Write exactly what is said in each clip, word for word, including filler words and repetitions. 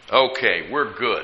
Okay, we're good.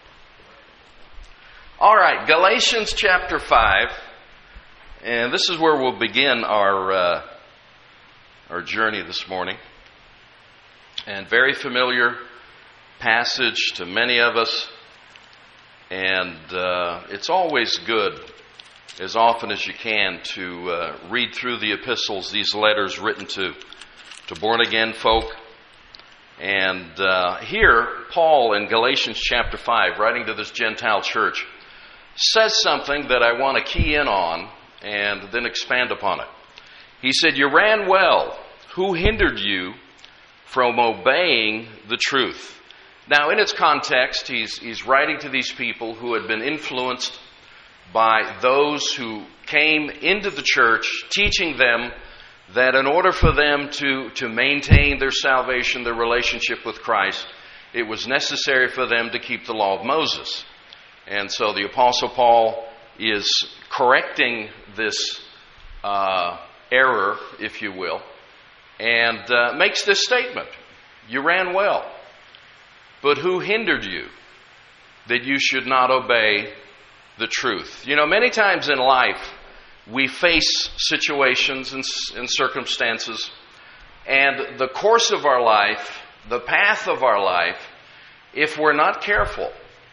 All right, Galatians chapter five, and this is where we'll begin our uh, our journey this morning. And very familiar passage to many of us, and uh, it's always good, as often as you can, to uh, read through the epistles, these letters written to to born-again folk. And uh, here, Paul in Galatians chapter five, writing to this Gentile church, says something that I want to key in on and then expand upon it. He said, "You ran well. Who hindered you from obeying the truth?" Now, in its context, he's, he's writing to these people who had been influenced by those who came into the church, teaching them that in order for them to, to maintain their salvation, their relationship with Christ, it was necessary for them to keep the law of Moses. And so the Apostle Paul is correcting this uh, error, if you will, and uh, makes this statement: "You ran well, but who hindered you that you should not obey the truth?" You know, many times in life, we face situations and, and circumstances, and the course of our life, the path of our life, if we're not careful,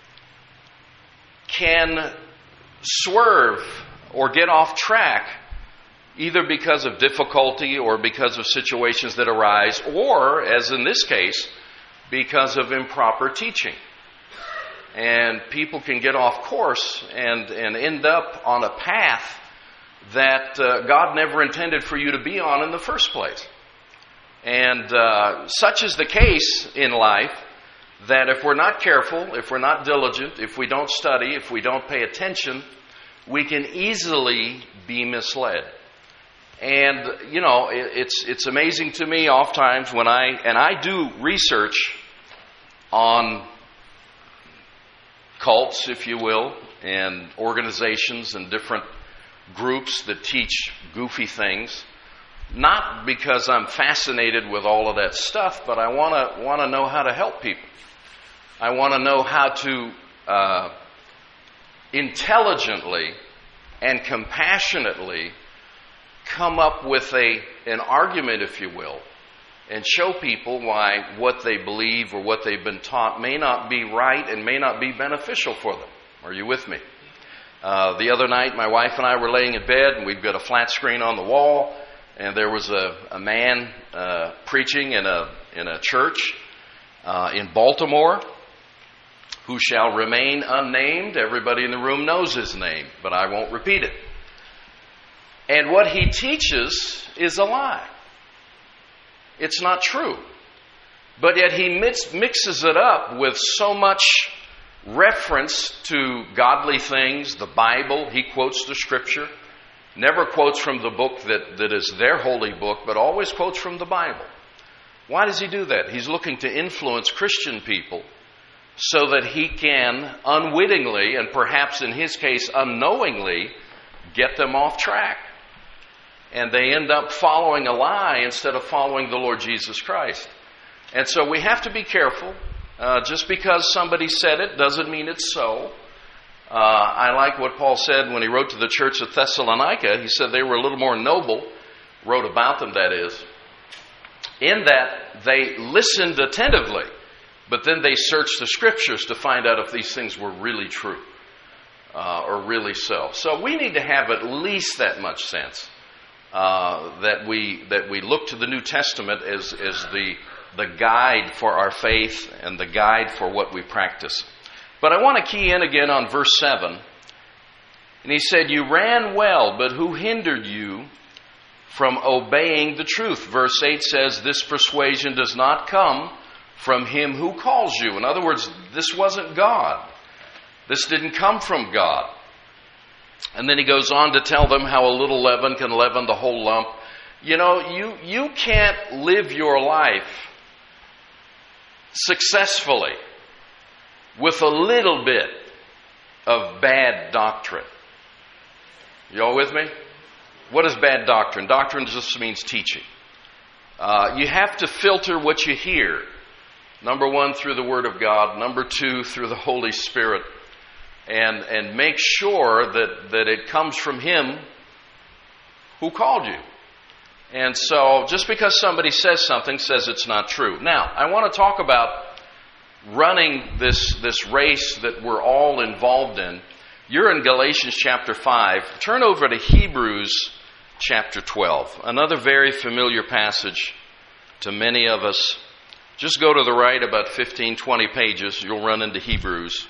can swerve or get off track, either because of difficulty or because of situations that arise, or, as in this case, because of improper teaching. And people can get off course and, and end up on a path that uh, God never intended for you to be on in the first place. And uh, such is the case in life, that if we're not careful, if we're not diligent, if we don't study, if we don't pay attention, we can easily be misled. And, you know, it, it's it's amazing to me oftentimes when I, and I do research on cults, if you will, and organizations and different groups that teach goofy things, not because I'm fascinated with all of that stuff, but I want to want to know how to help people. I want to know how to uh, intelligently and compassionately come up with a an argument, if you will, and show people why what they believe or what they've been taught may not be right and may not be beneficial for them. Are you with me? Uh, the other night, my wife and I were laying in bed, and we've got a flat screen on the wall, and there was a, a man uh, preaching in a in a church uh, in Baltimore, who shall remain unnamed. Everybody in the room knows his name, but I won't repeat it. And what he teaches is a lie. It's not true. But yet he mix, mixes it up with so much reference to godly things, the Bible. He quotes the Scripture. Never quotes from the book that, that is their holy book, but always quotes from the Bible. Why does he do that? He's looking to influence Christian people so that he can unwittingly, and perhaps in his case unknowingly, get them off track. And they end up following a lie instead of following the Lord Jesus Christ. And so we have to be careful. Uh, just because somebody said it doesn't mean it's so. Uh, I like what Paul said when he wrote to the church of Thessalonica. He said they were a little more noble, wrote about them, that is, in that they listened attentively, but then they searched the Scriptures to find out if these things were really true uh, or really so. So we need to have at least that much sense uh, that we that we look to the New Testament as as the the guide for our faith and the guide for what we practice. But I want to key in again on verse seven. And he said, "You ran well, but who hindered you from obeying the truth?" Verse eight says, "This persuasion does not come from him who calls you." In other words, this wasn't God. This didn't come from God. And then he goes on to tell them how a little leaven can leaven the whole lump. You know, you, you can't live your life successfully with a little bit of bad doctrine. You all with me? What is bad doctrine? Doctrine just means teaching. Uh, you have to filter what you hear. In Number one, through the Word of God. Number two, through the Holy Spirit. And, and make sure that, that it comes from Him who called you. And so, just because somebody says something, says it's not true. Now, I want to talk about running this, this race that we're all involved in. You're in Galatians chapter five. Turn over to Hebrews chapter twelve. Another very familiar passage to many of us. Just go to the right about fifteen, twenty pages. You'll run into Hebrews.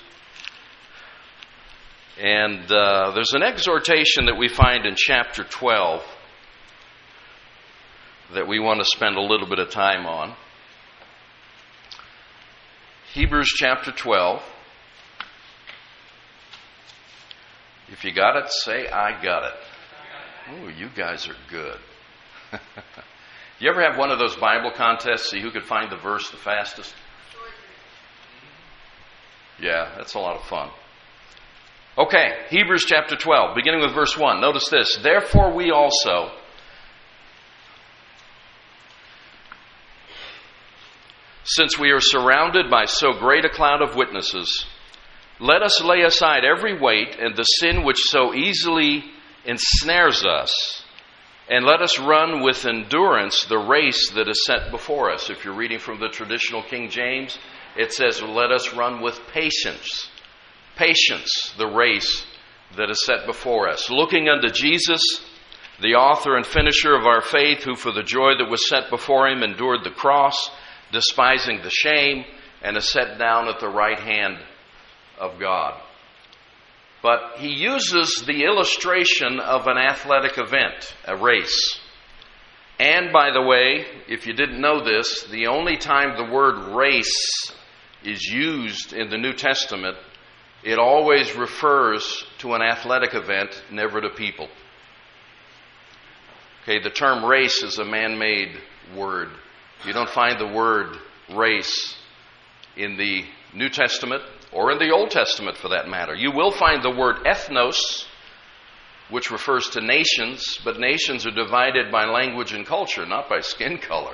And uh, there's an exhortation that we find in chapter twelve that we want to spend a little bit of time on. Hebrews chapter twelve. If you got it, say, I got it. Oh, you guys are good. You ever have one of those Bible contests, see who could find the verse the fastest? Yeah, that's a lot of fun. Okay, Hebrews chapter twelve, beginning with verse one. Notice this. Therefore we also, since we are surrounded by so great a cloud of witnesses, let us lay aside every weight and the sin which so easily ensnares us, and let us run with endurance the race that is set before us. If you're reading from the traditional King James, it says, let us run with patience. Patience, the race that is set before us. Looking unto Jesus, the author and finisher of our faith, who for the joy that was set before him endured the cross, despising the shame, and is set down at the right hand of God. But he uses the illustration of an athletic event, a race. And by the way, if you didn't know this, the only time the word race is used in the New Testament, it always refers to an athletic event, never to people. Okay, the term race is a man-made word. You don't find the word race in the New Testament or in the Old Testament for that matter. You will find the word ethnos, which refers to nations, but nations are divided by language and culture, not by skin color.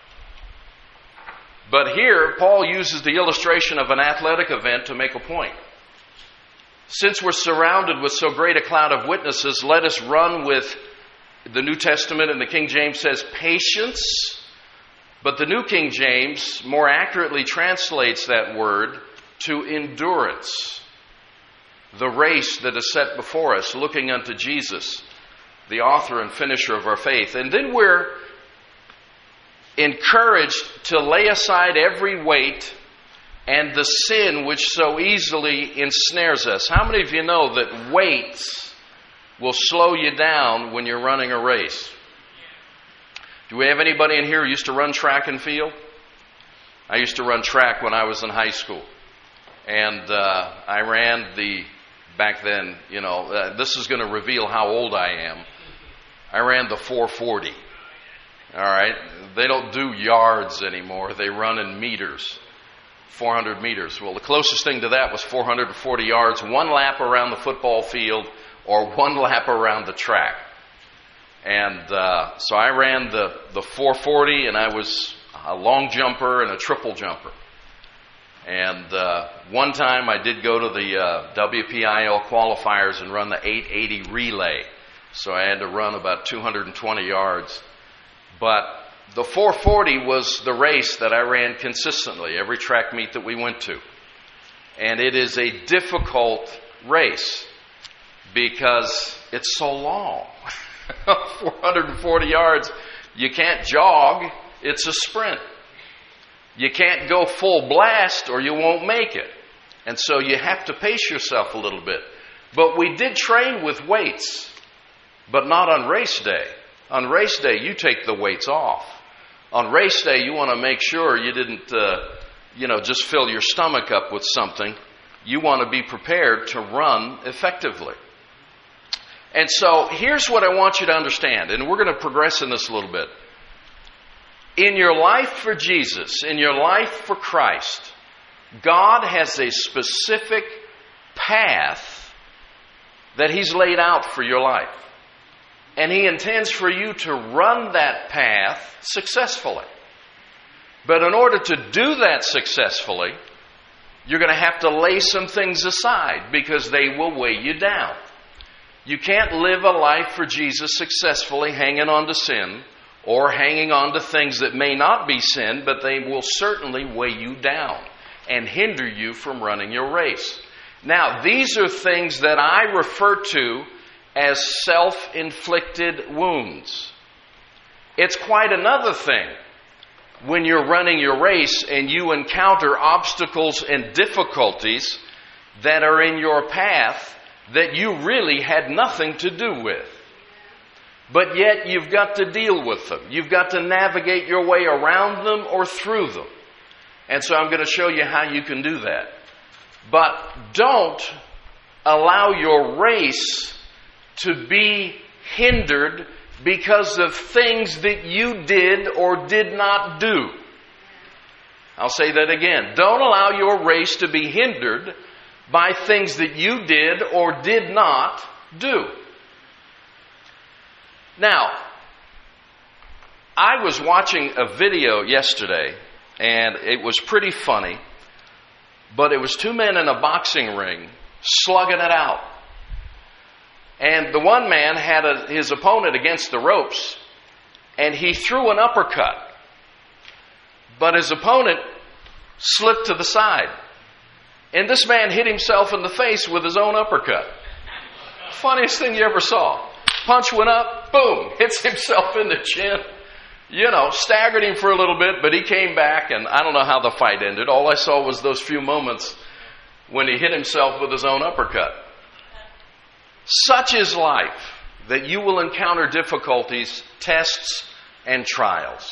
But here, Paul uses the illustration of an athletic event to make a point. Since we're surrounded with so great a cloud of witnesses, let us run with, the New Testament and the King James says patience, but the New King James more accurately translates that word to endurance. The race that is set before us, looking unto Jesus, the author and finisher of our faith. And then we're encouraged to lay aside every weight and the sin which so easily ensnares us. How many of you know that weights will slow you down when you're running a race? Do we have anybody in here who used to run track and field? I used to run track when I was in high school. And uh, I ran the, back then, you know, uh, this is going to reveal how old I am. I ran the four forty. All right? They don't do yards anymore. They run in meters. four hundred meters. Well, the closest thing to that was four hundred forty yards, one lap around the football field or one lap around the track. And uh, so I ran the, the four forty, and I was a long jumper and a triple jumper. And uh, one time I did go to the uh, W P I L qualifiers and run the eight eighty relay. So I had to run about two hundred twenty yards. But the four forty was the race that I ran consistently, every track meet that we went to. And it is a difficult race because it's so long. four hundred forty yards, you can't jog, it's a sprint. You can't go full blast or you won't make it. And so you have to pace yourself a little bit. But we did train with weights, but not on race day. On race day, you take the weights off. On race day, you want to make sure you didn't, uh, you know, just fill your stomach up with something. You want to be prepared to run effectively. And so here's what I want you to understand, and we're going to progress in this a little bit. In your life for Jesus, in your life for Christ, God has a specific path that He's laid out for your life. And He intends for you to run that path successfully. But in order to do that successfully, you're going to have to lay some things aside because they will weigh you down. You can't live a life for Jesus successfully hanging on to sin or hanging on to things that may not be sin, but they will certainly weigh you down and hinder you from running your race. Now, these are things that I refer to as self-inflicted wounds. It's quite another thing when you're running your race and you encounter obstacles and difficulties that are in your path that you really had nothing to do with. But yet you've got to deal with them. You've got to navigate your way around them or through them. And so I'm going to show you how you can do that. But don't allow your race to be hindered because of things that you did or did not do. I'll say that again. Don't allow your race to be hindered by things that you did or did not do. Now, I was watching a video yesterday, and it was pretty funny, but it was two men in a boxing ring slugging it out. And the one man had a, his opponent against the ropes, and he threw an uppercut. But his opponent slipped to the side. And this man hit himself in the face with his own uppercut. Funniest thing you ever saw. Punch went up, boom, hits himself in the chin. You know, staggered him for a little bit, but he came back, and I don't know how the fight ended. All I saw was those few moments when he hit himself with his own uppercut. Such is life, that you will encounter difficulties, tests, and trials.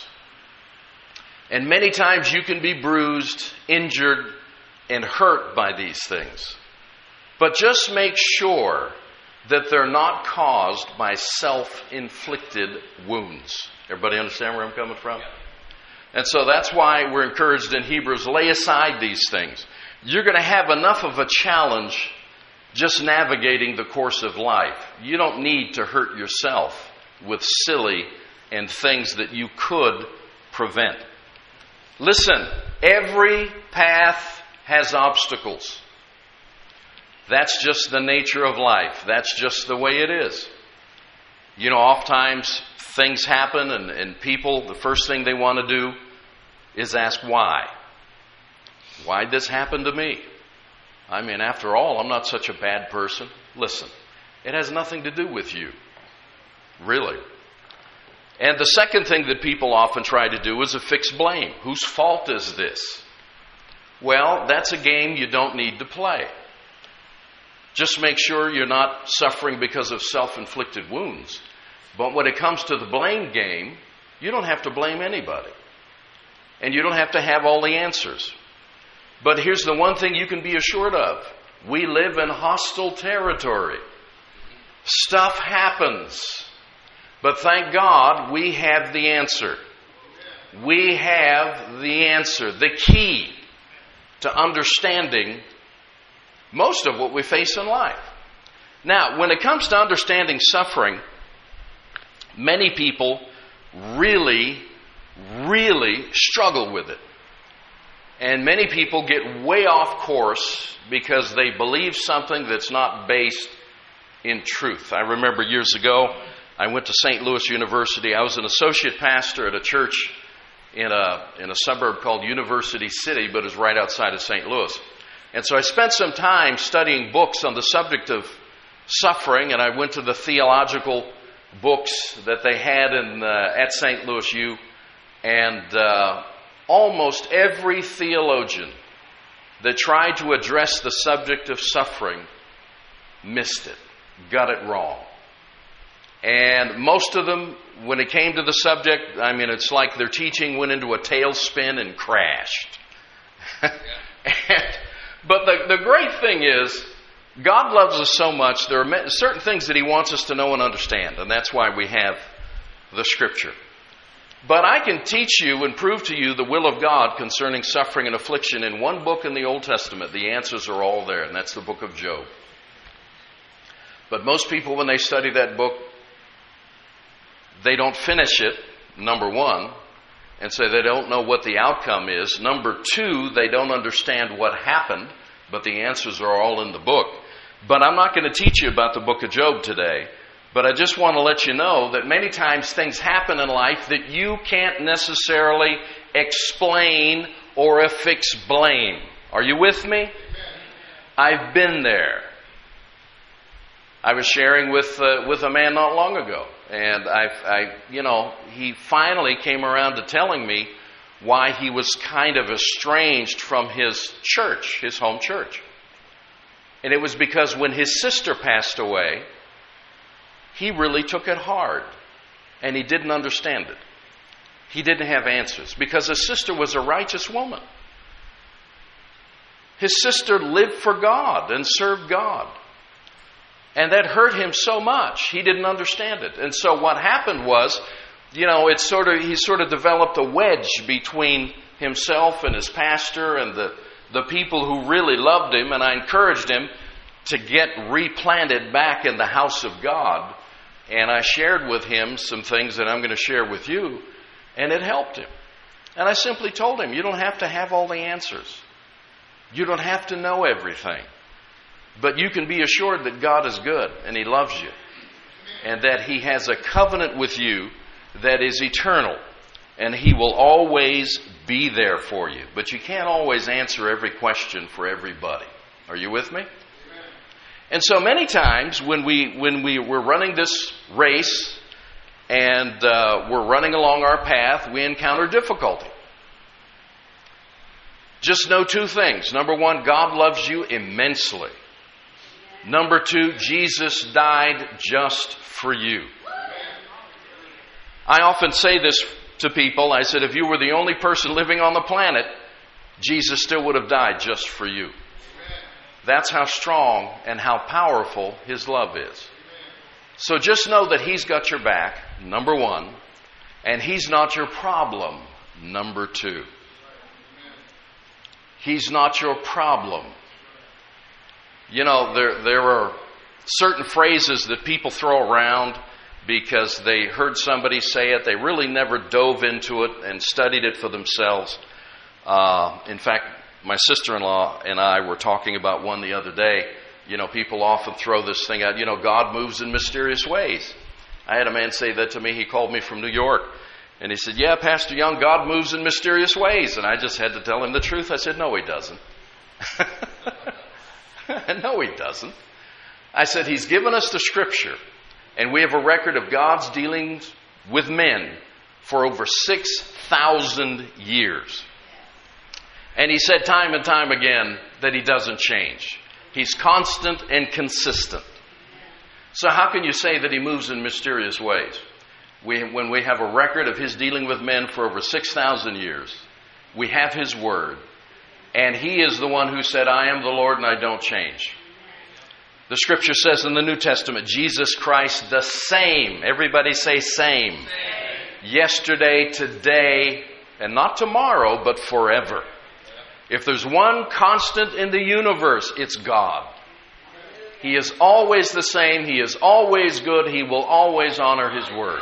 And many times you can be bruised, injured, and hurt by these things. But just make sure that they're not caused by self-inflicted wounds. Everybody understand where I'm coming from? And so that's why we're encouraged in Hebrews, lay aside these things. You're going to have enough of a challenge just navigating the course of life. You don't need to hurt yourself with silly and things that you could prevent. Listen, every path has obstacles. That's just the nature of life. That's just the way it is. You know, oftentimes things happen and, and people, the first thing they want to do is ask why. Why'd this happen to me? I mean, after all, I'm not such a bad person. Listen, it has nothing to do with you. Really. And the second thing that people often try to do is affix blame. Whose fault is this? Well, that's a game you don't need to play. Just make sure you're not suffering because of self-inflicted wounds. But when it comes to the blame game, you don't have to blame anybody. And you don't have to have all the answers. But here's the one thing you can be assured of. We live in hostile territory. Stuff happens. But thank God we have the answer. We have the answer, the key to understanding most of what we face in life. Now, when it comes to understanding suffering, many people really, really struggle with it. And many people get way off course because they believe something that's not based in truth. I remember years ago, I went to Saint Louis University. I was an associate pastor at a church in a, in a suburb called University City, but it's right outside of Saint Louis. And so I spent some time studying books on the subject of suffering, and I went to the theological books that they had in uh, at Saint Louis U, and uh, almost every theologian that tried to address the subject of suffering missed it, got it wrong. And most of them, when it came to the subject, I mean, it's like their teaching went into a tailspin and crashed. and, but the, the great thing is, God loves us so much, there are certain things that He wants us to know and understand, and that's why we have the Scripture. But I can teach you and prove to you the will of God concerning suffering and affliction in one book in the Old Testament. The answers are all there, and that's the book of Job. But most people, when they study that book, they don't finish it, number one, And so they don't know what the outcome is. Number two, they don't understand what happened, but the answers are all in the book. But I'm not going to teach you about the book of Job today. But I just want to let you know that many times things happen in life that you can't necessarily explain or affix blame. Are you with me? I've been there. I was sharing with uh, with a man not long ago, and I, I, you know, he finally came around to telling me why he was kind of estranged from his church, his home church. And it was because when his sister passed away, he really took it hard, and he didn't understand it. He didn't have answers because his sister was a righteous woman. His sister lived for God and served God. And that hurt him so much, he didn't understand it. And so what happened was, you know, it's sort of he sort of developed a wedge between himself and his pastor and the, the people who really loved him. And I encouraged him to get replanted back in the house of God. And I shared with him some things that I'm going to share with you. And it helped him. And I simply told him, you don't have to have all the answers. You don't have to know everything. But you can be assured that God is good and He loves you. And that He has a covenant with you that is eternal. And He will always be there for you. But you can't always answer every question for everybody. Are you with me? And so many times when we when we were running this race and uh, we're running along our path, we encounter difficulty. Just know two things. Number one, God loves you immensely. Number two, Jesus died just for you. I often say this to people. I said, if you were the only person living on the planet, Jesus still would have died just for you. That's how strong and how powerful His love is. So just know that He's got your back, number one, and He's not your problem, number two. He's not your problem. You know, there there are certain phrases that people throw around because they heard somebody say it. They really never dove into it and studied it for themselves. Uh, in fact, my sister-in-law and I were talking about one the other day. You know, people often throw this thing out, you know, God moves in mysterious ways. I had a man say that to me. He called me from New York. And he said, yeah, Pastor Young, God moves in mysterious ways. And I just had to tell him the truth. I said, no, He doesn't. No, He doesn't. I said, He's given us the Scripture. And we have a record of God's dealings with men for over six thousand years. And He said time and time again that He doesn't change. He's constant and consistent. So how can you say that He moves in mysterious ways? We, when we have a record of His dealing with men for over six thousand years, we have His Word, and He is the one who said, I am the Lord and I don't change. The Scripture says in the New Testament, Jesus Christ the same. Everybody say same. Same. Yesterday, today, and not tomorrow, but forever. If there's one constant in the universe, it's God. He is always the same. He is always good. He will always honor His word.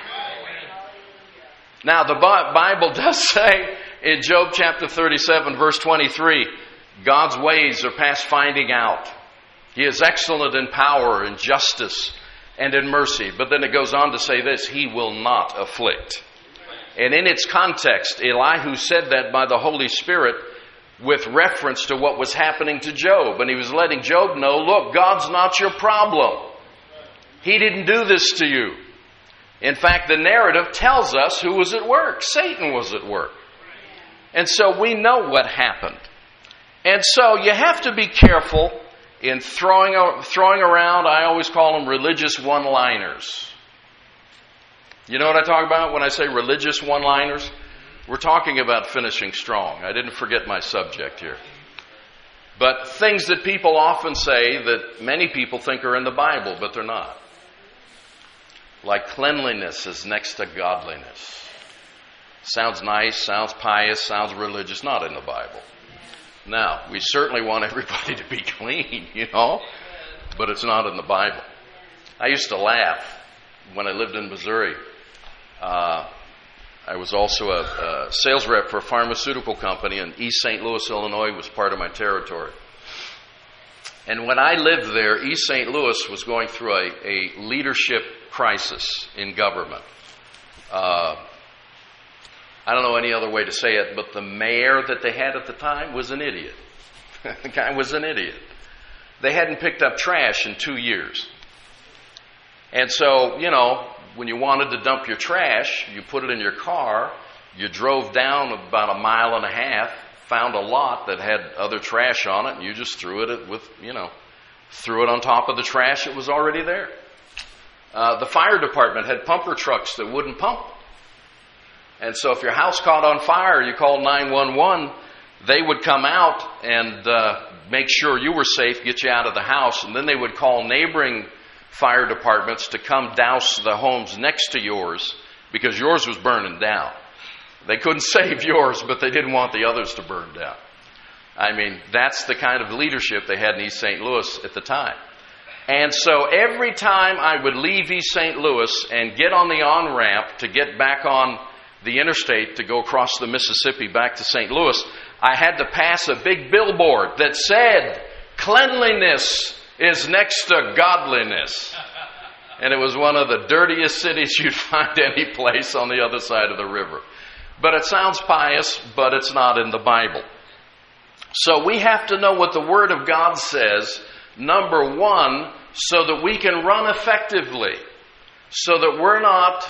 Now, the Bible does say in Job chapter thirty-seven, verse twenty-three, God's ways are past finding out. He is excellent in power and justice and in mercy. But then it goes on to say this, He will not afflict. And in its context, Elihu said that by the Holy Spirit with reference to what was happening to Job. And he was letting Job know, look, God's not your problem. He didn't do this to you. In fact, the narrative tells us who was at work. Satan was at work. And so we know what happened. And so you have to be careful in throwing, throwing around, I always call them religious one-liners. You know what I talk about when I say religious one-liners? We're talking about finishing strong. I didn't forget my subject here. But things that people often say that many people think are in the Bible, but they're not. Like cleanliness is next to godliness. Sounds nice, sounds pious, sounds religious, not in the Bible. Now, we certainly want everybody to be clean, you know, but it's not in the Bible. I used to laugh when I lived in Missouri. Uh, I was also a, a sales rep for a pharmaceutical company, and East Saint Louis, Illinois was part of my territory. And when I lived there, East Saint Louis was going through a, a leadership crisis in government. Uh, I don't know any other way to say it, but the mayor that they had at the time was an idiot. The guy was an idiot. They hadn't picked up trash in two years. And so, you know, when you wanted to dump your trash, you put it in your car, you drove down about a mile and a half, found a lot that had other trash on it, and you just threw it with, you know, threw it on top of the trash that was already there. Uh, the fire department had pumper trucks that wouldn't pump. And so if your house caught on fire, you called nine one one, they would come out and uh, make sure you were safe, get you out of the house, and then they would call neighboring fire departments to come douse the homes next to yours because yours was burning down. They couldn't save yours, but they didn't want the others to burn down. I mean, that's the kind of leadership they had in East Saint Louis at the time. And so every time I would leave East Saint Louis and get on the on-ramp to get back on the interstate to go across the Mississippi back to Saint Louis, I had to pass a big billboard that said, "Cleanliness is next to godliness." And it was one of the dirtiest cities you'd find any place on the other side of the river. But it sounds pious, but it's not in the Bible. So we have to know what the Word of God says, number one, so that we can run effectively, so that we're not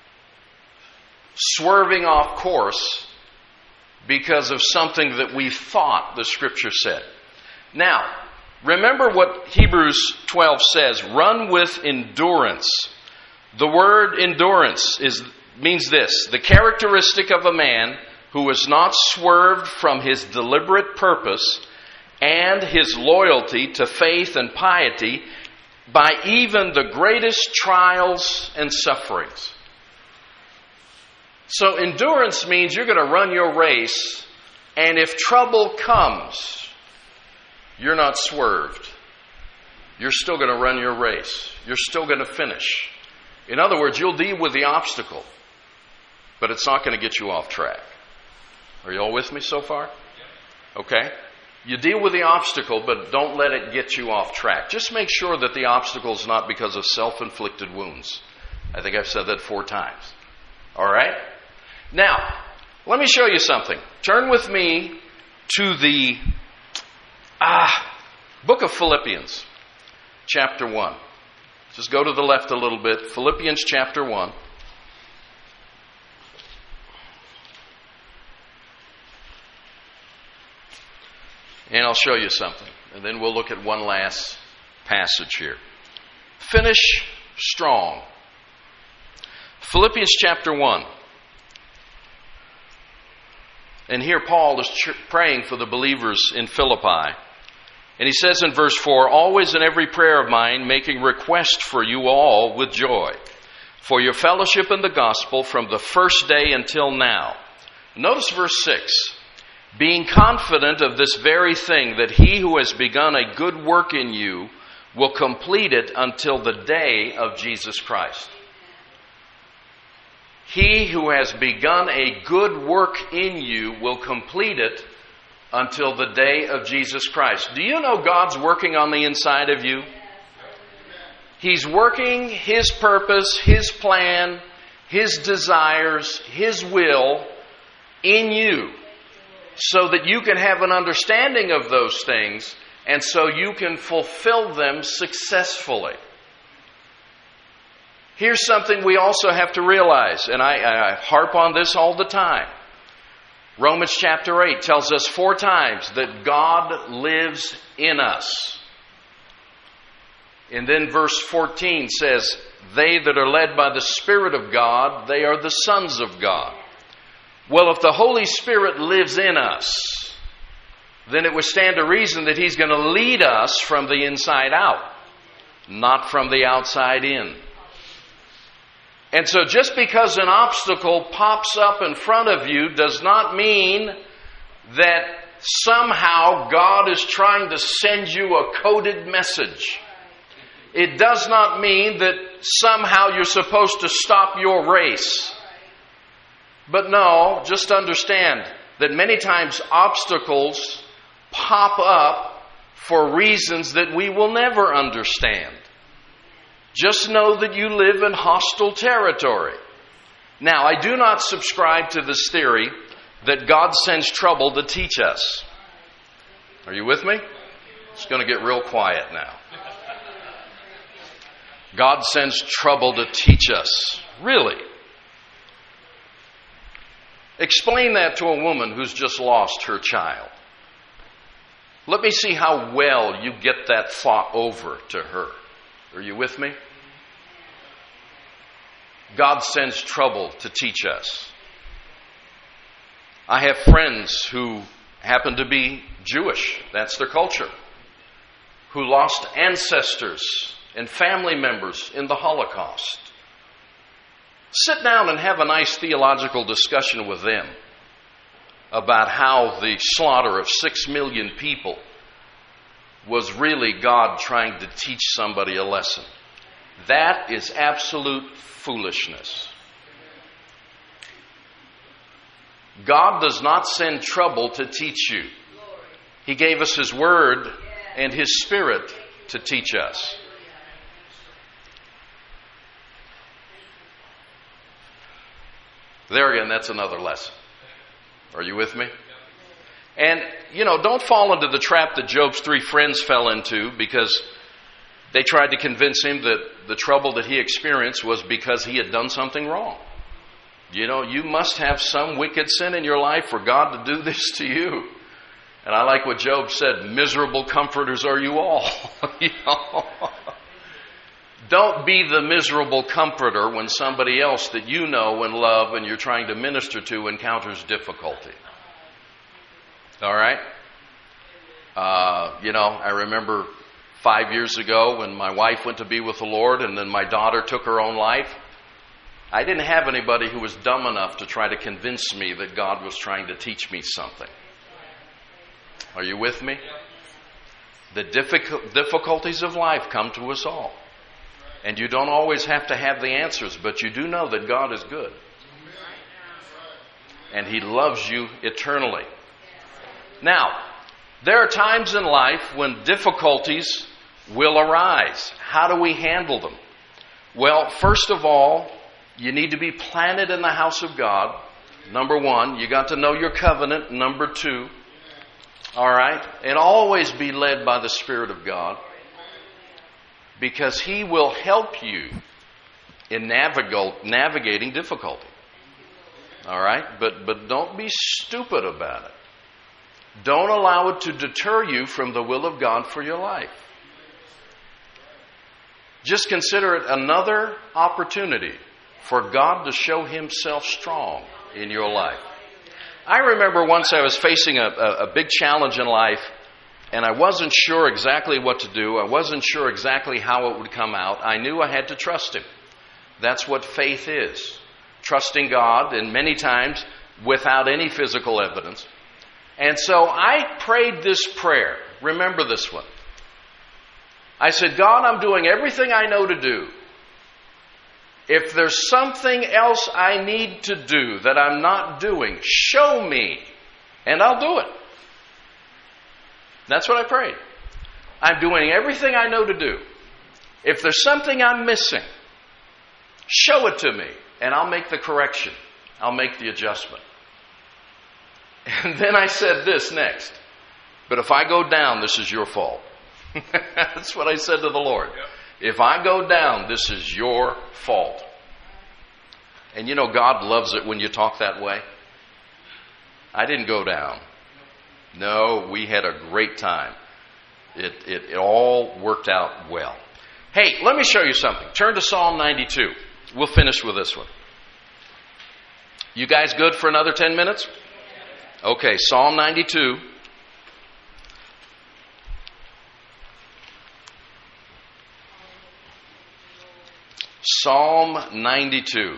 swerving off course because of something that we thought the Scripture said. Now, remember what Hebrews twelve says, run with endurance. The word endurance is means this: the characteristic of a man who is not swerved from his deliberate purpose and his loyalty to faith and piety by even the greatest trials and sufferings. So endurance means you're going to run your race, and if trouble comes, you're not swerved. You're still going to run your race. You're still going to finish. In other words, you'll deal with the obstacle, but it's not going to get you off track. Are you all with me so far? Okay? You deal with the obstacle, but don't let it get you off track. Just make sure that the obstacle is not because of self-inflicted wounds. I think I've said that four times. All right? Now, let me show you something. Turn with me to the ah, book of Philippians, chapter one. Just go to the left a little bit. Philippians chapter one. And I'll show you something. And then we'll look at one last passage here. Finish strong. Philippians chapter one. And here Paul is ch- praying for the believers in Philippi. And he says in verse four, always in every prayer of mine, making request for you all with joy, for your fellowship in the gospel from the first day until now. Notice verse six. Being confident of this very thing, that he who has begun a good work in you will complete it until the day of Jesus Christ. He who has begun a good work in you will complete it until the day of Jesus Christ. Do you know God's working on the inside of you? He's working His purpose, His plan, His desires, His will in you, so that you can have an understanding of those things, and so you can fulfill them successfully. Here's something we also have to realize, and I, I harp on this all the time. Romans chapter eight tells us four times that God lives in us. And then verse fourteen says, they that are led by the Spirit of God, they are the sons of God. Well, if the Holy Spirit lives in us, then it would stand to reason that He's going to lead us from the inside out, not from the outside in. And so just because an obstacle pops up in front of you does not mean that somehow God is trying to send you a coded message. It does not mean that somehow you're supposed to stop your race. But no, just understand that many times obstacles pop up for reasons that we will never understand. Just know that you live in hostile territory. Now, I do not subscribe to this theory that God sends trouble to teach us. Are you with me? It's going to get real quiet now. God sends trouble to teach us. Really? Explain that to a woman who's just lost her child. Let me see how well you get that thought over to her. Are you with me? God sends trouble to teach us. I have friends who happen to be Jewish. That's their culture. Who lost ancestors and family members in the Holocaust. Sit down and have a nice theological discussion with them about how the slaughter of six million people was really God trying to teach somebody a lesson. That is absolute foolishness. God does not send trouble to teach you. He gave us His Word and His Spirit to teach us. There again, that's another lesson. Are you with me? And, you know, don't fall into the trap that Job's three friends fell into because they tried to convince him that the trouble that he experienced was because he had done something wrong. You know, you must have some wicked sin in your life for God to do this to you. And I like what Job said, miserable comforters are you all. You know? Don't be the miserable comforter when somebody else that you know and love and you're trying to minister to encounters difficulty. All right? Uh, you know, I remember five years ago when my wife went to be with the Lord and then my daughter took her own life. I didn't have anybody who was dumb enough to try to convince me that God was trying to teach me something. Are you with me? The difficult, difficulties of life come to us all. And you don't always have to have the answers, but you do know that God is good. And He loves you eternally. Now, there are times in life when difficulties will arise. How do we handle them? Well, first of all, you need to be planted in the house of God. Number one, you got to know your covenant. Number two, all right, and always be led by the Spirit of God. Because He will help you in navigate, navigating difficulty. All right? But, but don't be stupid about it. Don't allow it to deter you from the will of God for your life. Just consider it another opportunity for God to show Himself strong in your life. I remember once I was facing a, a, a big challenge in life, and I wasn't sure exactly what to do. I wasn't sure exactly how it would come out. I knew I had to trust Him. That's what faith is. Trusting God, and many times without any physical evidence. And so I prayed this prayer. Remember this one. I said, God, I'm doing everything I know to do. If there's something else I need to do that I'm not doing, show me, and I'll do it. That's what I prayed. I'm doing everything I know to do. If there's something I'm missing, show it to me, and I'll make the correction. I'll make the adjustment. And then I said this next. But if I go down, this is your fault. That's what I said to the Lord. If I go down, this is your fault. And you know, God loves it when you talk that way. I didn't go down. No, we had a great time. It, it, it all worked out well. Hey, let me show you something. Turn to Psalm ninety-two. We'll finish with this one. You guys good for another ten minutes? Okay, Psalm ninety-two. Psalm ninety-two.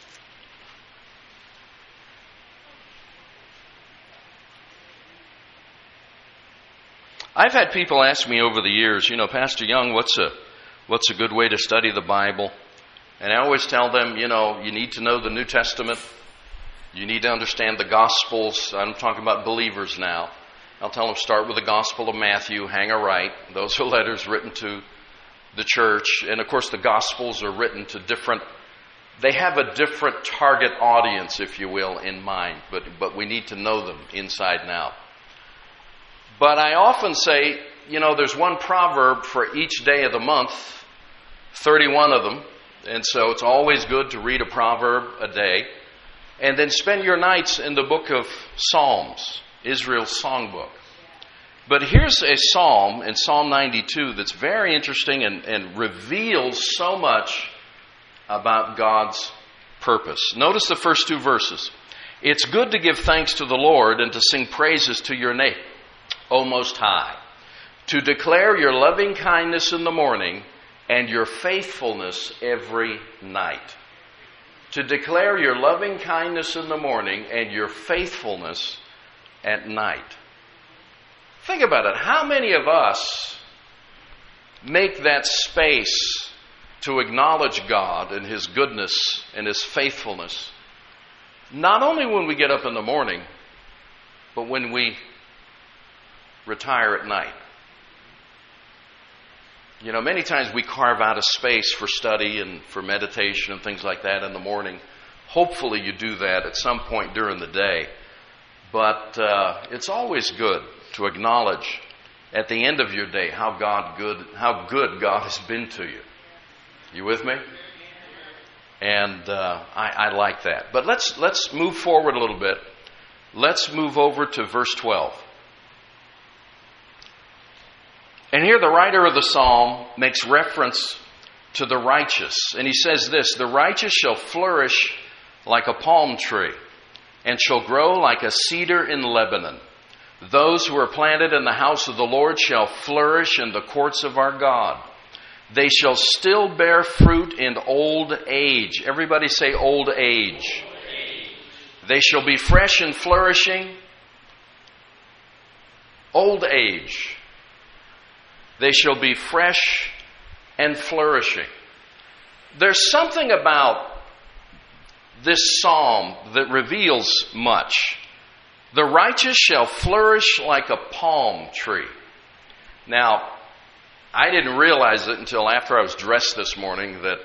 I've had people ask me over the years, you know, Pastor Young, what's a what's a good way to study the Bible? And I always tell them, you know, you need to know the New Testament You need to understand the Gospels. I'm talking about believers now. I'll tell them start with the Gospel of Matthew, hang a right. Those are letters written to the church. And of course the Gospels are written to different, they have a different target audience, if you will, in mind. But, but we need to know them inside and out. But I often say, you know, there's one proverb for each day of the month, thirty-one of them. And so it's always good to read a proverb a day. And then spend your nights in the book of Psalms, Israel's songbook. But here's a psalm in Psalm ninety-two that's very interesting and, and reveals so much about God's purpose. Notice the first two verses. It's good to give thanks to the Lord and to sing praises to your name, O Most High, to declare your loving kindness in the morning and your faithfulness every night. To declare your loving kindness in the morning and your faithfulness at night. Think about it. How many of us make that space to acknowledge God and His goodness and His faithfulness, not only when we get up in the morning, but when we retire at night? You know, many times we carve out a space for study and for meditation and things like that in the morning. Hopefully you do that at some point during the day. But uh, it's always good to acknowledge at the end of your day how God good, how good God has been to you. You with me? And uh, I, I like that. But let's let's move forward a little bit. Let's move over to verse twelve. And here the writer of the psalm makes reference to the righteous. And he says this, the righteous shall flourish like a palm tree and shall grow like a cedar in Lebanon. Those who are planted in the house of the Lord shall flourish in the courts of our God. They shall still bear fruit in old age. Everybody say old age. Old age. They shall be fresh and flourishing. Old age. They shall be fresh and flourishing. There's something about this psalm that reveals much. The righteous shall flourish like a palm tree. Now, I didn't realize it until after I was dressed this morning that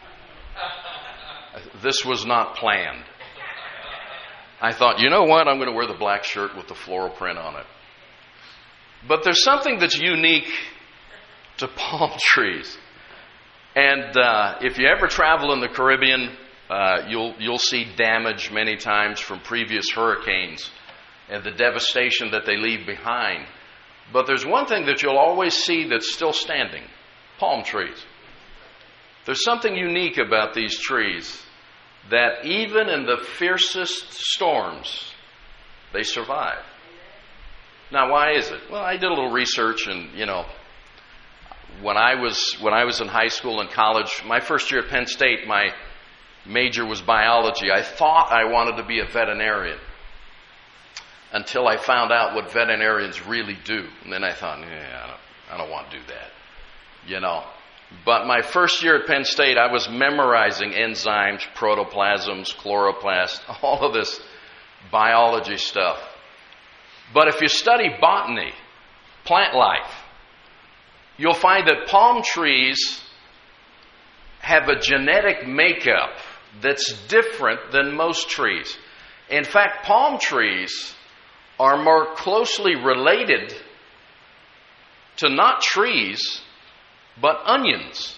this was not planned. I thought, you know what? I'm going to wear the black shirt with the floral print on it. But there's something that's unique to palm trees. And uh, if you ever travel in the Caribbean, uh, you'll you'll see damage many times from previous hurricanes and the devastation that they leave behind. But there's one thing that you'll always see that's still standing. Palm trees. There's something unique about these trees that even in the fiercest storms, they survive. Now, why is it? Well, I did a little research and, you know, When I was when I was in high school and college, my first year at Penn State, my major was biology. I thought I wanted to be a veterinarian until I found out what veterinarians really do. And then I thought, yeah, I don't, I don't want to do that, you know. But my first year at Penn State, I was memorizing enzymes, protoplasms, chloroplasts, all of this biology stuff. But if you study botany, plant life, you'll find that palm trees have a genetic makeup that's different than most trees. In fact, palm trees are more closely related to not trees, but onions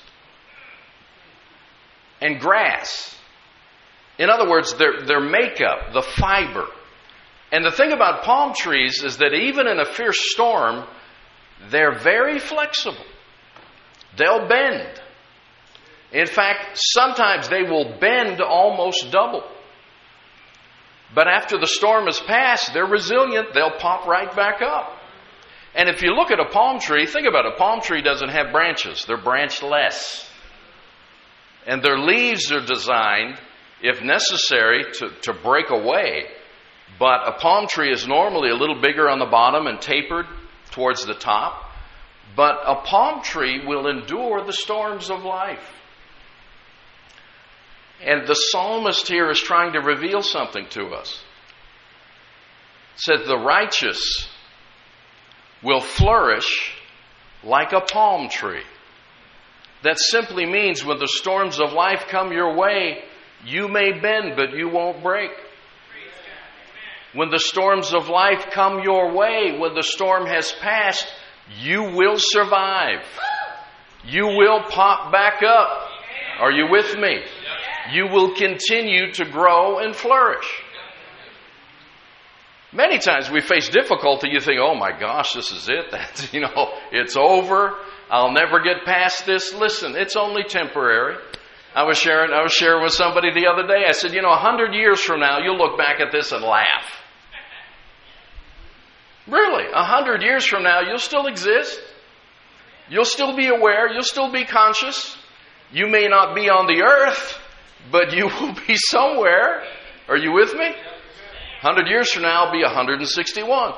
and grass. In other words, their, their makeup, the fiber. And the thing about palm trees is that even in a fierce storm, they're very flexible. They'll bend. In fact, sometimes they will bend almost double. But after the storm has passed, they're resilient. They'll pop right back up. And if you look at a palm tree, think about it. A palm tree doesn't have branches. They're branchless. And their leaves are designed, if necessary, to, to break away. But a palm tree is normally a little bigger on the bottom and tapered towards the top. But a palm tree will endure the storms of life. And the psalmist here is trying to reveal something to us. It says the righteous will flourish like a palm tree. That simply means when the storms of life come your way, you may bend, but you won't break. When the storms of life come your way, when the storm has passed, you will survive. You will pop back up. Are you with me? You will continue to grow and flourish. Many times we face difficulty, you think, oh my gosh, this is it. That's, you know, it's over. I'll never get past this. Listen, it's only temporary. I was sharing, I was sharing with somebody the other day. I said, you know, a hundred years from now, you'll look back at this and laugh. Really, a hundred years from now, you'll still exist. You'll still be aware. You'll still be conscious. You may not be on the earth, but you will be somewhere. Are you with me? A hundred years from now, I'll be one hundred sixty-one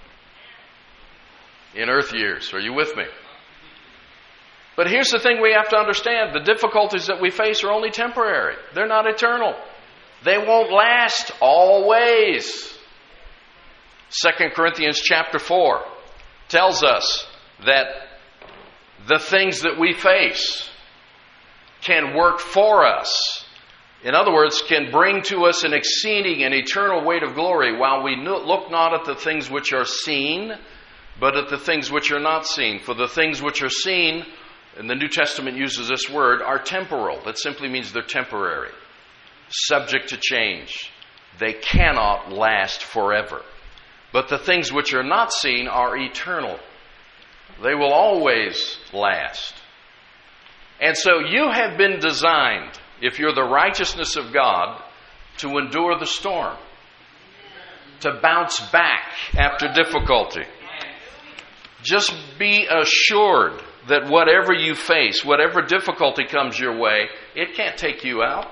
in earth years. Are you with me? But here's the thing we have to understand. The difficulties that we face are only temporary. They're not eternal. They won't last always. Second Corinthians chapter four tells us that the things that we face can work for us. In other words, can bring to us an exceeding and eternal weight of glory while we look not at the things which are seen, but at the things which are not seen. For the things which are seen, and the New Testament uses this word, are temporal. That simply means they're temporary, subject to change. They cannot last forever. But the things which are not seen are eternal. They will always last. And so you have been designed, if you're the righteousness of God, to endure the storm, to bounce back after difficulty. Just be assured that whatever you face, whatever difficulty comes your way, it can't take you out.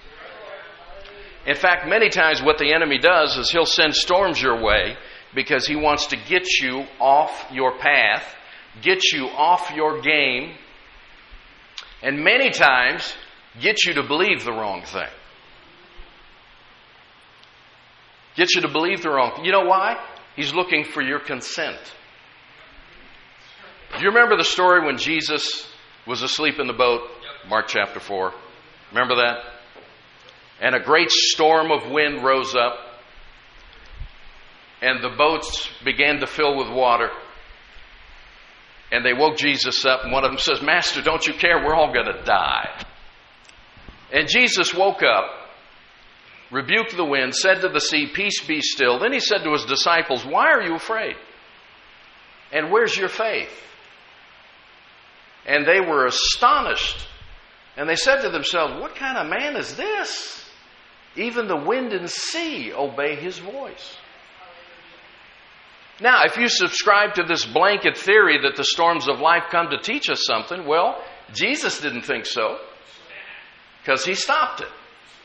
In fact, many times what the enemy does is he'll send storms your way because he wants to get you off your path, get you off your game, and many times get you to believe the wrong thing. Get you to believe the wrong thing. You know why? He's looking for your consent. Do you remember the story when Jesus was asleep in the boat? Mark chapter four. Remember that? And a great storm of wind rose up, and the boats began to fill with water. And they woke Jesus up, and one of them says, Master, don't you care? We're all going to die. And Jesus woke up, rebuked the wind, said to the sea, Peace, be still. Then he said to his disciples, Why are you afraid? And where's your faith? And they were astonished. And they said to themselves, What kind of man is this? Even the wind and sea obey his voice. Now, if you subscribe to this blanket theory that the storms of life come to teach us something, well, Jesus didn't think so, because he stopped it.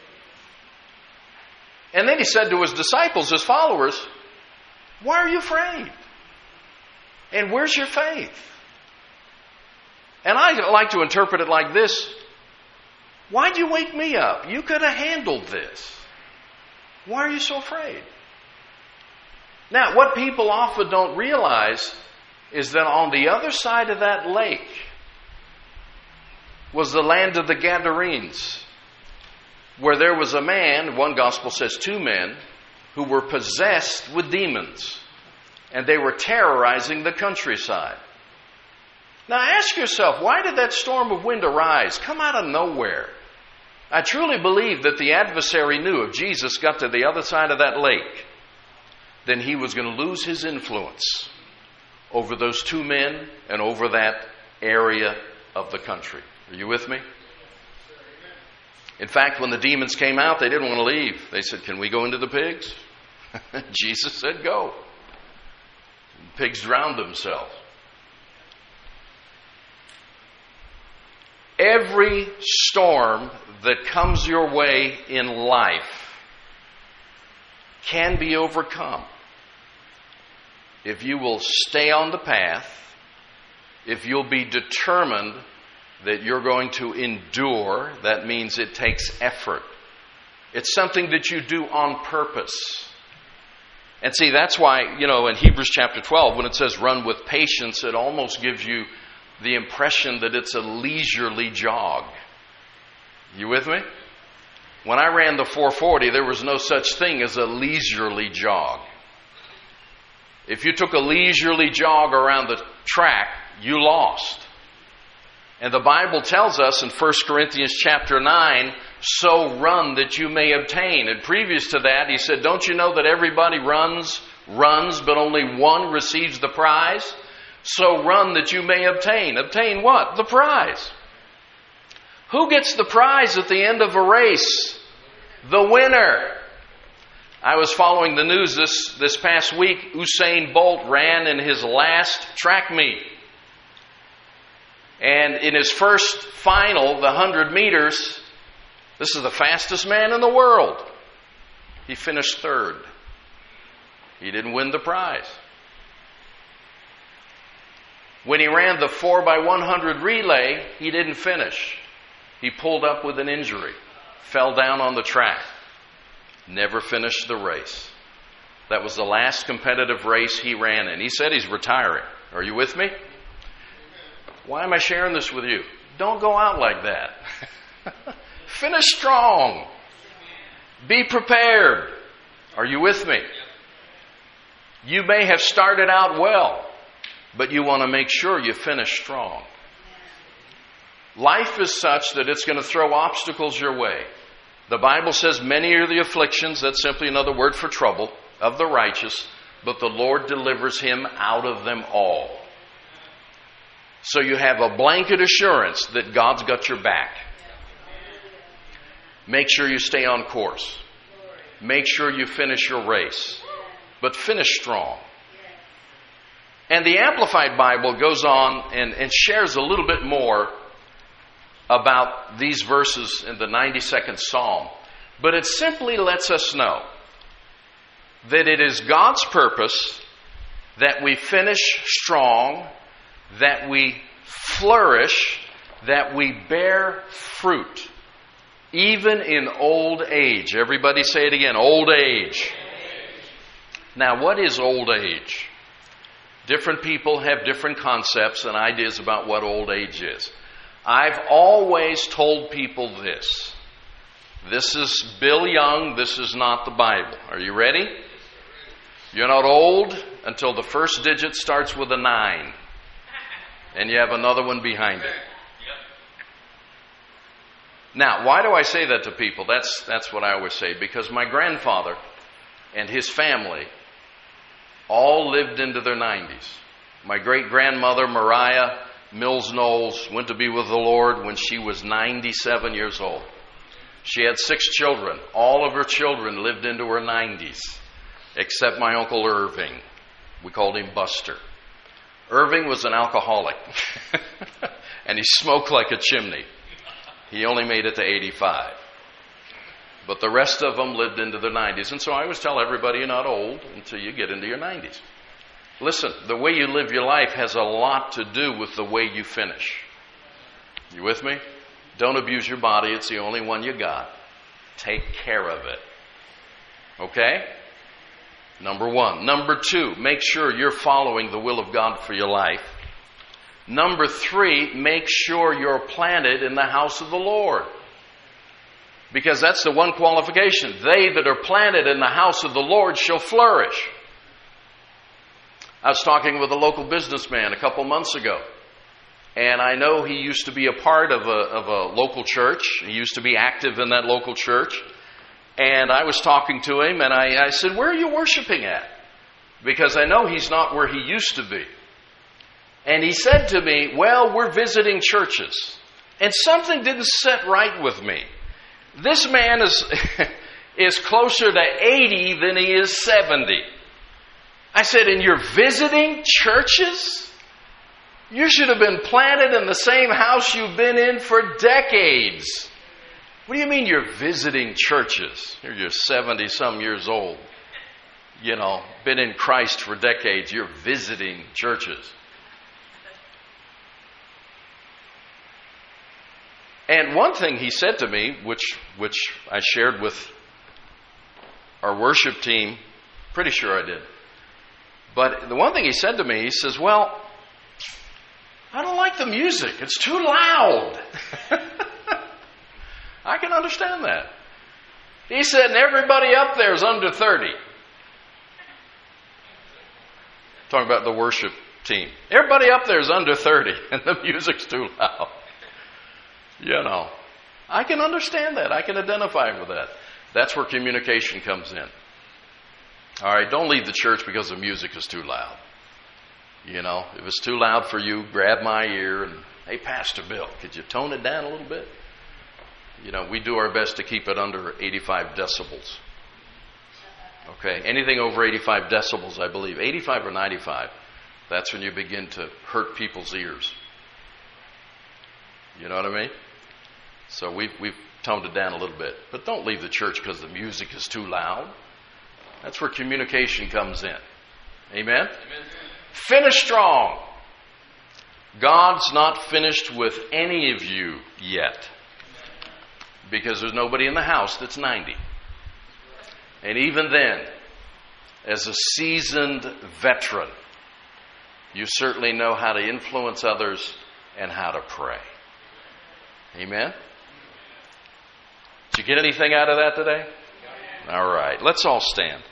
And then he said to his disciples, his followers, Why are you afraid? And where's your faith? And I like to interpret it like this. Why'd you wake me up? You could have handled this. Why are you so afraid? Now, what people often don't realize is that on the other side of that lake was the land of the Gadarenes, where there was a man, one gospel says two men, who were possessed with demons, and they were terrorizing the countryside. Now ask yourself, why did that storm of wind arise, come out of nowhere? I truly believe that the adversary knew if Jesus got to the other side of that lake, then he was going to lose his influence over those two men and over that area of the country. Are you with me? In fact, when the demons came out, they didn't want to leave. They said, Can we go into the pigs? Jesus said, Go. The pigs drowned themselves. Every storm that comes your way in life can be overcome if you will stay on the path, if you'll be determined that you're going to endure. That means it takes effort. It's something that you do on purpose. And see, that's why, you know, in Hebrews chapter twelve, when it says run with patience, it almost gives you the impression that it's a leisurely jog. You with me? When I ran the four forty, there was no such thing as a leisurely jog. If you took a leisurely jog around the track, you lost. And the Bible tells us in First Corinthians chapter nine, so run that you may obtain. And previous to that, he said, don't you know that everybody runs, runs, but only one receives the prize? So run that you may obtain. Obtain what? The prize. Who gets the prize at the end of a race? The winner. I was following the news this, this past week. Usain Bolt ran in his last track meet. And in his first final, the one hundred meters, this is the fastest man in the world. He finished third. He didn't win the prize. When he ran the four by one hundred relay, he didn't finish. He pulled up with an injury, fell down on the track, never finished the race. That was the last competitive race he ran in. He said he's retiring. Are you with me? Why am I sharing this with you? Don't go out like that. Finish strong. Be prepared. Are you with me? You may have started out well, but you want to make sure you finish strong. Life is such that it's going to throw obstacles your way. The Bible says many are the afflictions, that's simply another word for trouble, of the righteous, but the Lord delivers him out of them all. So you have a blanket assurance that God's got your back. Make sure you stay on course. Make sure you finish your race. But finish strong. And the Amplified Bible goes on and, and shares a little bit more about these verses in the ninety-second Psalm. But it simply lets us know that it is God's purpose that we finish strong, that we flourish, that we bear fruit, even in old age. Everybody say it again, old age. Now, what is old age? Different people have different concepts and ideas about what old age is. I've always told people this. This is Bill Young. This is not the Bible. Are you ready? You're not old until the first digit starts with a nine. And you have another one behind it. Now, why do I say that to people? That's, that's what I always say. Because my grandfather and his family all lived into their nineties. My great-grandmother, Mariah Mills Knowles, went to be with the Lord when she was ninety-seven years old. She had six children. All of her children lived into her nineties, except my Uncle Irving. We called him Buster. Irving was an alcoholic, and he smoked like a chimney. He only made it to eighty-five. But the rest of them lived into their nineties. And so I always tell everybody, you're not old until you get into your nineties. Listen, the way you live your life has a lot to do with the way you finish. You with me? Don't abuse your body. It's the only one you got. Take care of it. Okay? Number one. Number two, make sure you're following the will of God for your life. Number three, make sure you're planted in the house of the Lord. Because that's the one qualification. They that are planted in the house of the Lord shall flourish. I was talking with a local businessman a couple months ago. And I know he used to be a part of a, of a local church. He used to be active in that local church. And I was talking to him and I, I said, where are you worshiping at? Because I know he's not where he used to be. And he said to me, well, we're visiting churches. And something didn't sit right with me. This man is, is closer to eighty than he is seventy. I said, and you're visiting churches? You should have been planted in the same house you've been in for decades. What do you mean you're visiting churches? You're seventy-some years old. You know, been in Christ for decades. You're visiting churches. And one thing he said to me, which which I shared with our worship team, pretty sure I did. But the one thing he said to me, he says, well, I don't like the music. It's too loud. I can understand that. He said, and everybody up there is under thirty. Talking about the worship team. Everybody up there is under thirty, and the music's too loud. You know, I can understand that. I can identify with that. That's where communication comes in. All right, don't leave the church because the music is too loud. You know, if it's too loud for you, grab my ear and, hey, Pastor Bill, could you tone it down a little bit? You know, we do our best to keep it under eighty-five decibels. Okay, anything over eighty-five decibels, I believe, eighty-five or ninety-five, that's when you begin to hurt people's ears. You know what I mean? So we've, we've toned it down a little bit. But don't leave the church because the music is too loud. That's where communication comes in. Amen? Amen. Finish strong. God's not finished with any of you yet. Because there's nobody in the house that's ninety. And even then, as a seasoned veteran, you certainly know how to influence others and how to pray. Amen? Did you get anything out of that today? All right. Let's all stand.